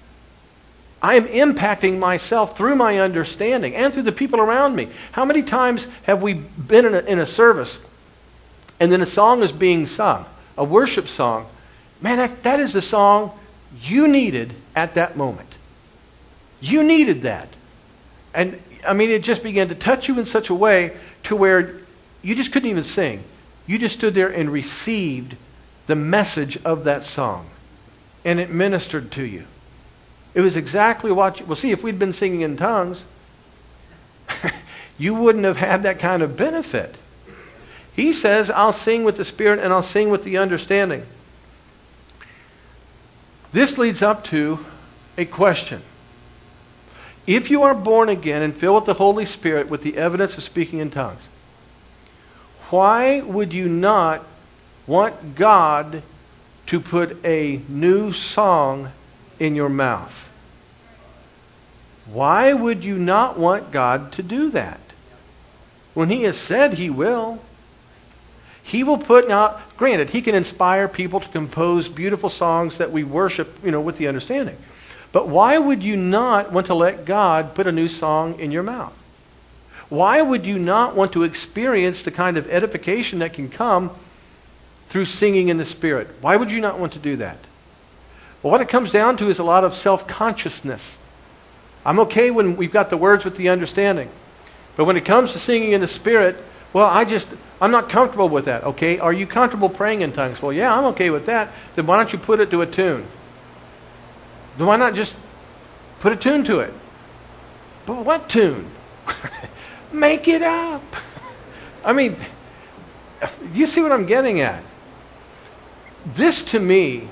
I am impacting myself through my understanding and through the people around me. How many times have we been in a service and then a song is being sung, a worship song? Man, that is the song you needed at that moment. You needed that. And I mean, it just began to touch you in such a way to where you just couldn't even sing. You just stood there and received the message of that song. And it ministered to you. It was exactly what well, see, if we'd been singing in tongues, you wouldn't have had that kind of benefit. He says, I'll sing with the Spirit and I'll sing with the understanding. This leads up to a question. If you are born again and filled with the Holy Spirit with the evidence of speaking in tongues, why would you not want God to put a new song in your mouth. Why would you not want God to do that? When He has said He will. He will put out, granted, He can inspire people to compose beautiful songs that we worship, with the understanding. But why would you not want to let God put a new song in your mouth? Why would you not want to experience the kind of edification that can come through singing in the Spirit? Why would you not want to do that? Well, what it comes down to is a lot of self-consciousness. I'm okay when we've got the words with the understanding. But when it comes to singing in the Spirit, well, I'm not comfortable with that. Okay, are you comfortable praying in tongues? Well, yeah, I'm okay with that. Then why don't you put it to a tune? Then why not just put a tune to it? But what tune? Make it up. I mean, you see what I'm getting at? This to me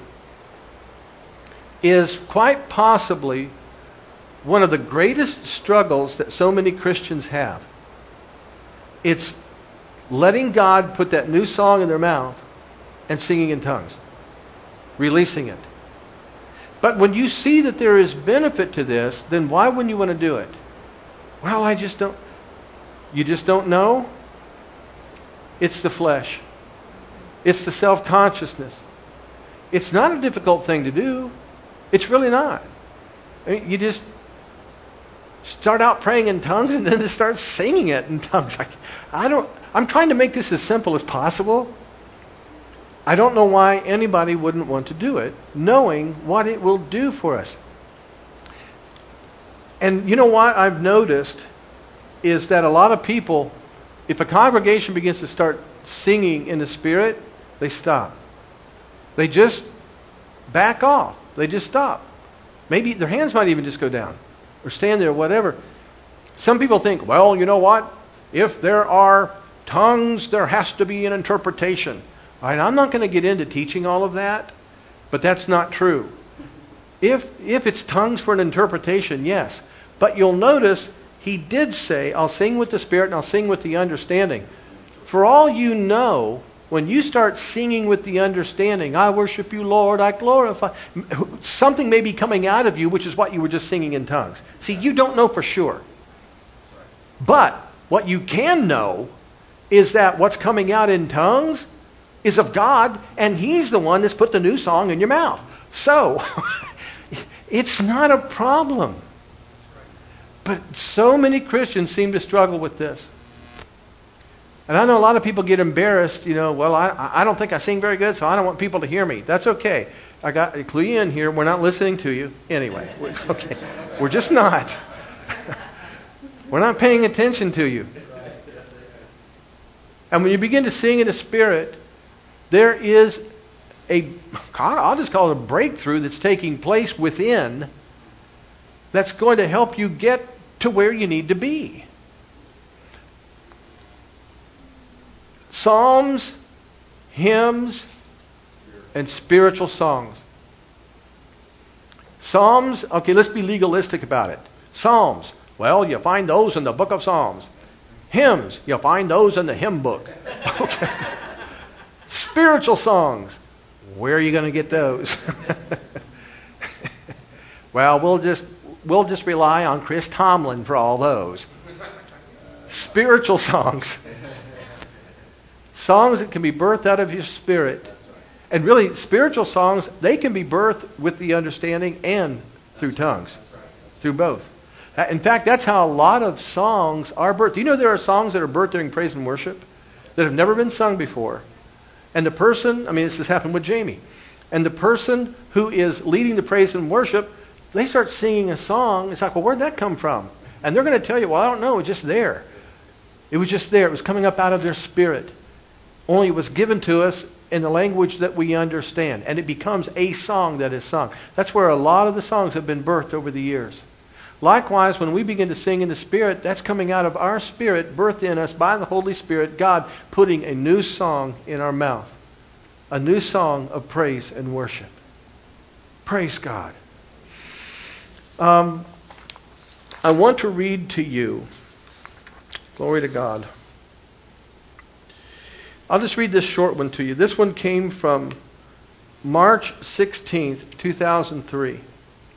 is quite possibly one of the greatest struggles that so many Christians have. It's letting God put that new song in their mouth and singing in tongues. Releasing it. But when you see that there is benefit to this, then why wouldn't you want to do it? Well, I just don't. You just don't know? It's the flesh. It's the self-consciousness. It's not a difficult thing to do. It's really not. I mean, you just start out praying in tongues and then just start singing it in tongues. I'm trying to make this as simple as possible. I don't know why anybody wouldn't want to do it, knowing what it will do for us. And you know what I've noticed is that a lot of people, if a congregation begins to start singing in the Spirit, they stop. They just back off. They just stop. Maybe their hands might even just go down or stand there or whatever. Some people think, well, you know what? If there are tongues, there has to be an interpretation. All right, I'm not going to get into teaching all of that, but that's not true. If it's tongues for an interpretation, yes. But you'll notice He did say, I'll sing with the Spirit and I'll sing with the understanding. For all you know, when you start singing with the understanding, I worship you, Lord, I glorify, something may be coming out of you, which is what you were just singing in tongues. See, you don't know for sure. But what you can know is that what's coming out in tongues is of God, and He's the one that's put the new song in your mouth. So, it's not a problem. But so many Christians seem to struggle with this. And I know a lot of people get embarrassed, well, I don't think I sing very good, so I don't want people to hear me. That's okay. I got to clue you in here. We're not listening to you. Anyway, okay. We're just not. We're not paying attention to you. And when you begin to sing in the Spirit, there is I'll just call it a breakthrough that's taking place within that's going to help you get to where you need to be. Psalms, hymns, and spiritual songs. Psalms, okay, let's be legalistic about it. Psalms, well, you find those in the book of Psalms. Hymns, you find those in the hymn book. Okay. Spiritual songs, where are you going to get those? Well, we'll just rely on Chris Tomlin for all those. Spiritual songs. Songs that can be birthed out of your spirit. And really, spiritual songs, they can be birthed with the understanding and through tongues. Through both. In fact, that's how a lot of songs are birthed. You know there are songs that are birthed during praise and worship that have never been sung before. And the person, this has happened with Jamie. And the person who is leading the praise and worship, they start singing a song. It's like, well, where'd that come from? And they're going to tell you, well, I don't know. It's just there. It was just there. It was coming up out of their spirit. Only it was given to us in the language that we understand. And it becomes a song that is sung. That's where a lot of the songs have been birthed over the years. Likewise, when we begin to sing in the Spirit, that's coming out of our spirit, birthed in us by the Holy Spirit, God putting a new song in our mouth. A new song of praise and worship. Praise God. I want to read to you. Glory to God. I'll just read this short one to you. This one came from March 16th, 2003.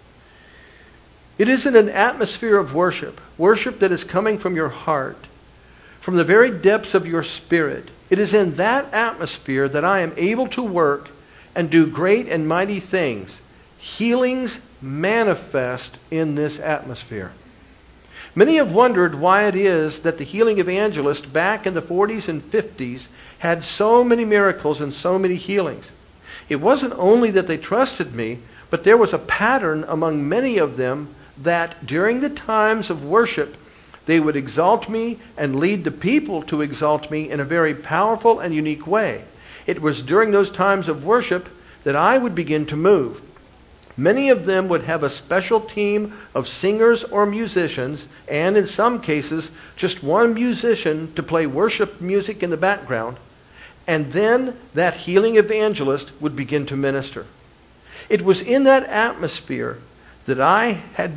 It is in an atmosphere of worship, worship that is coming from your heart, from the very depths of your spirit. It is in that atmosphere that I am able to work and do great and mighty things. Healings manifest in this atmosphere. Many have wondered why it is that the healing evangelist back in the 40s and 50s had so many miracles and so many healings. It wasn't only that they trusted me, but there was a pattern among many of them that during the times of worship, they would exalt me and lead the people to exalt me in a very powerful and unique way. It was during those times of worship that I would begin to move. Many of them would have a special team of singers or musicians, and in some cases, just one musician to play worship music in the background. And then that healing evangelist would begin to minister. It was in that atmosphere that had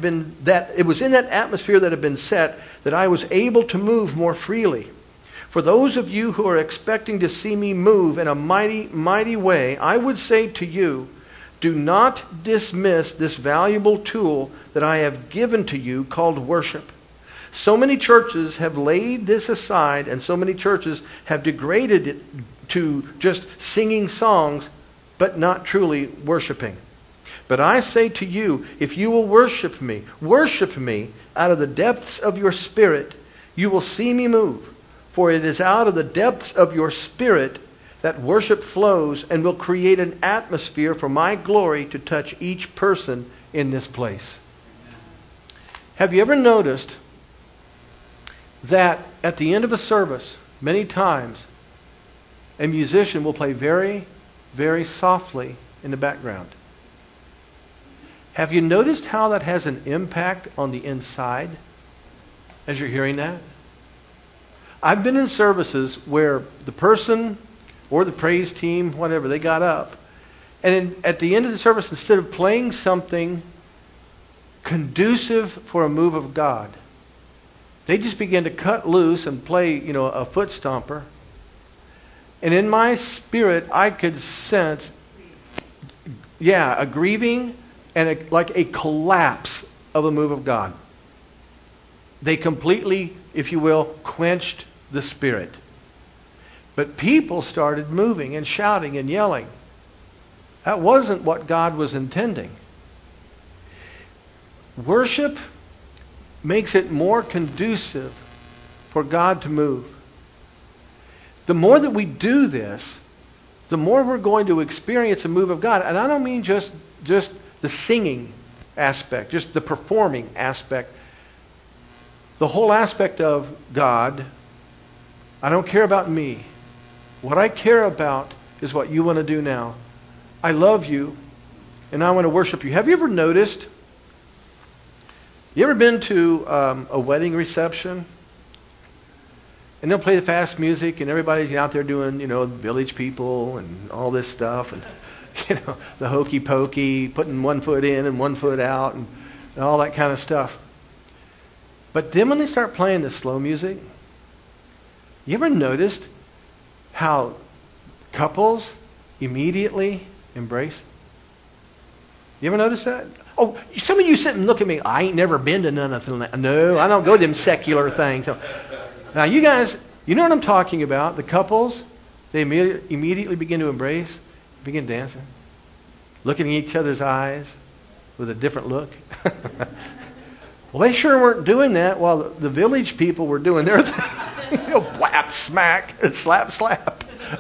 been set that I was able to move more freely. For those of you who are expecting to see me move in a mighty, mighty way, I would say to you, do not dismiss this valuable tool that I have given to you called worship. So many churches have laid this aside, and so many churches have degraded it to just singing songs, but not truly worshiping. But I say to you, if you will worship me out of the depths of your spirit, you will see me move. For it is out of the depths of your spirit that worship flows and will create an atmosphere for my glory to touch each person in this place. Have you ever noticed that at the end of a service, many times, a musician will play very, very softly in the background? Have you noticed how that has an impact on the inside as you're hearing that? I've been in services where the person or the praise team, whatever, they got up, and at the end of the service, instead of playing something conducive for a move of God, they just began to cut loose and play, a foot stomper. And in my spirit, I could sense, a grieving and like a collapse of a move of God. They completely, if you will, quenched the Spirit. But people started moving and shouting and yelling. That wasn't what God was intending. Worship makes it more conducive for God to move. The more that we do this, the more we're going to experience a move of God. And I don't mean just the singing aspect, just the performing aspect. The whole aspect of God, I don't care about me. What I care about is what you want to do now. I love you, and I want to worship you. Have you ever noticed? You ever been to a wedding reception? And they'll play the fast music, and everybody's out there doing, Village People and all this stuff, and the hokey pokey, putting one foot in and one foot out, and all that kind of stuff. But then when they start playing the slow music, you ever noticed how couples immediately embrace? You ever notice that? Oh, some of you sit and look at me. I ain't never been to none of that. No, I don't go to them secular things. Now, you guys, you know what I'm talking about. The couples, they immediately begin to embrace, begin dancing, looking in each other's eyes with a different look. Well, they sure weren't doing that while the Village People were doing their thing. Whap, smack, slap, slap.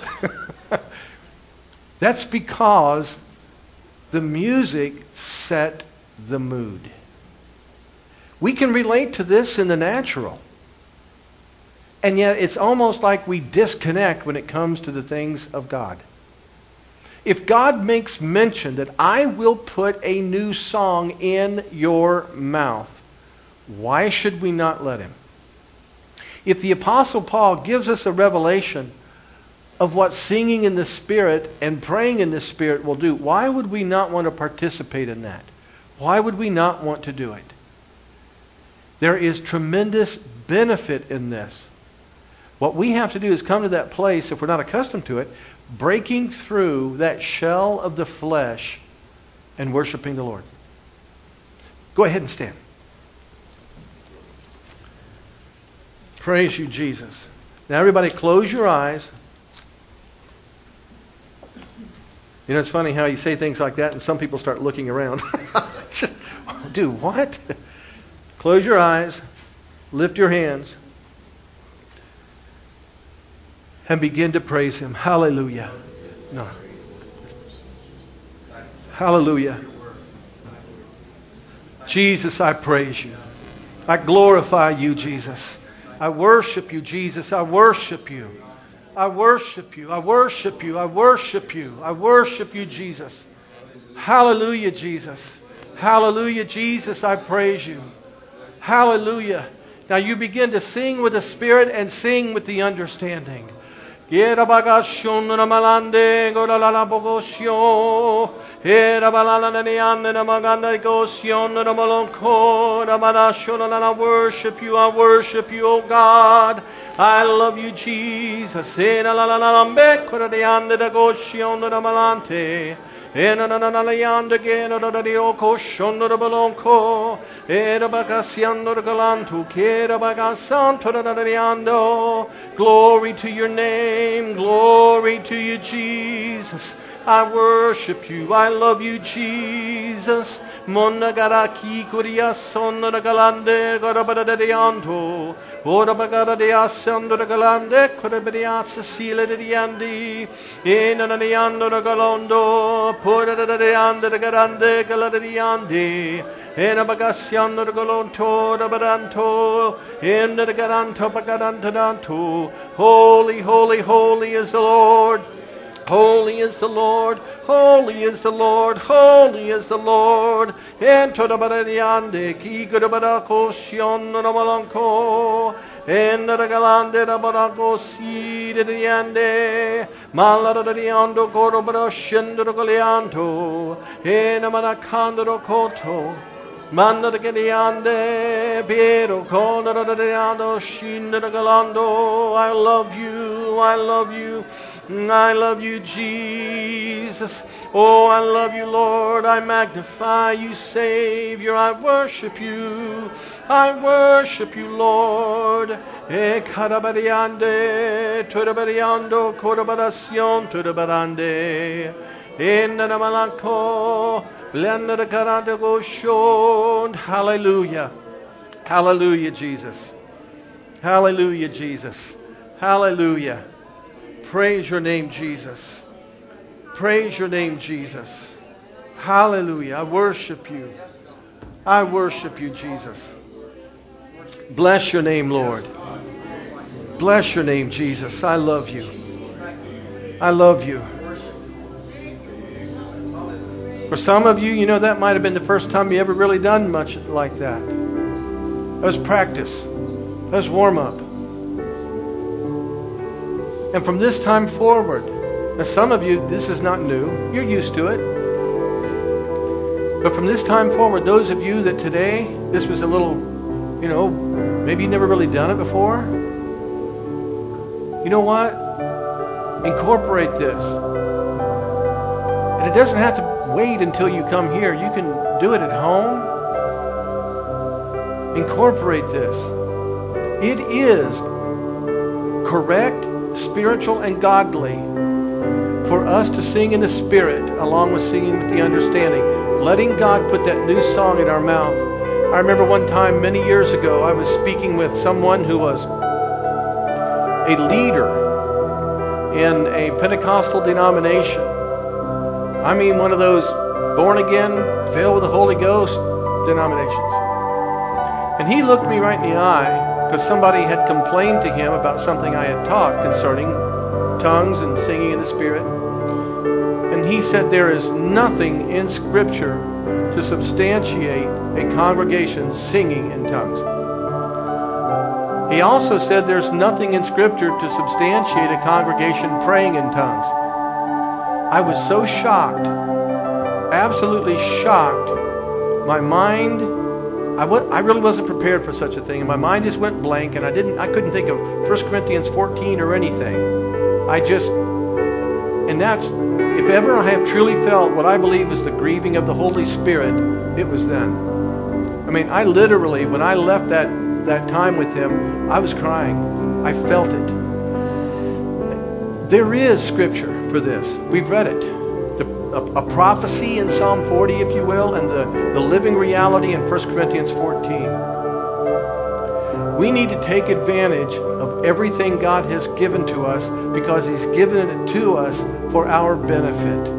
That's because the music set the mood. We can relate to this in the natural. And yet it's almost like we disconnect when it comes to the things of God. If God makes mention that I will put a new song in your mouth, why should we not let him? If the Apostle Paul gives us a revelation of what singing in the Spirit and praying in the Spirit will do, why would we not want to participate in that? Why would we not want to do it? There is tremendous benefit in this. What we have to do is come to that place, if we're not accustomed to it, breaking through that shell of the flesh and worshiping the Lord. Go ahead and stand. Praise you, Jesus. Now everybody close your eyes. You know, it's funny how you say things like that and some people start looking around. Dude, what? Close your eyes. Lift your hands. And begin to praise Him. Hallelujah. No. Hallelujah. Jesus, I praise you. I glorify you, Jesus. I worship you, Jesus. I worship you. I worship you. I worship you. I worship you. I worship you, Jesus. Hallelujah, Jesus. Hallelujah, Jesus. I praise you. Hallelujah. Now you begin to sing with the Spirit and sing with the understanding. Era bagashon na malande gorala bogosio era balala na niande na maganda gosio na malonko na manashona na worship you, I worship you, O God. I love you, Jesus. Era la la la mbe kora de ande da gosio na malante. Ena na na na yanda gena da dio ko shondo da balonko era bagasiando da galantu kera bagasanto da yando. Glory to your name, glory to you, Jesus. I worship you, I love you, Jesus. Monna garaki kuria sonno da galande gorabada de anto. Ora bagada de asando da galande korabedia sile de andi. Ena na yando da galondo. Pora da de ande da garande galada de andi. Ena bagasiando da galonto da badanto. Ena da garanto bagadanta danto. Holy, holy, holy is the Lord. Holy is the Lord, holy is the Lord, holy is the Lord. Ento da baradiande, ki gudabadako siono na malanko. Enda da galande da barako si de diande. Malada da diando goro barashendo da galeanto. Ena manakando do koto. Manda da galeande, piero kona da diando, shinda da galando. I love you, I love you. I love you, Jesus. Oh, I love you, Lord. I magnify you, Savior. I worship you. I worship you, Lord. E carabariande, turabariando, corabaracion, turabarande. Inna na malanco, blenda de carante goshon. Hallelujah. Hallelujah, Jesus. Hallelujah, Jesus. Hallelujah. Praise your name, Jesus. Praise your name, Jesus. Hallelujah. I worship you. I worship you, Jesus. Bless your name, Lord. Bless your name, Jesus. I love you. I love you. For some of you, you know, that might have been the first time you ever really done much like that. That was practice. That was warm-up. And from this time forward, now some of you, this is not new. You're used to it. But from this time forward, those of you that today, this was a little, you know, maybe you've never really done it before. You know what? Incorporate this. And it doesn't have to wait until you come here. You can do it at home. Incorporate this. It is correct, spiritual, and godly for us to sing in the Spirit along with singing with the understanding. Letting God put that new song in our mouth. I remember one time many years ago I was speaking with someone who was a leader in a Pentecostal denomination. I mean one of those born again, filled with the Holy Ghost denominations. And he looked me right in the eye because somebody had complained to him about something I had taught concerning tongues and singing in the Spirit. And he said there is nothing in Scripture to substantiate a congregation singing in tongues. He also said there's nothing in Scripture to substantiate a congregation praying in tongues. I was so shocked, absolutely shocked. My mind, I really wasn't prepared for such a thing, and my mind just went blank, and I couldn't think of 1 Corinthians 14 or anything. And that's, if ever I have truly felt what I believe is the grieving of the Holy Spirit, it was then. I mean, I literally, when I left that that time with him, I was crying. I felt it. There is scripture for this. We've read it. A prophecy in Psalm 40, if you will, and the living reality in 1 Corinthians 14. We need to take advantage of everything God has given to us because he's given it to us for our benefit.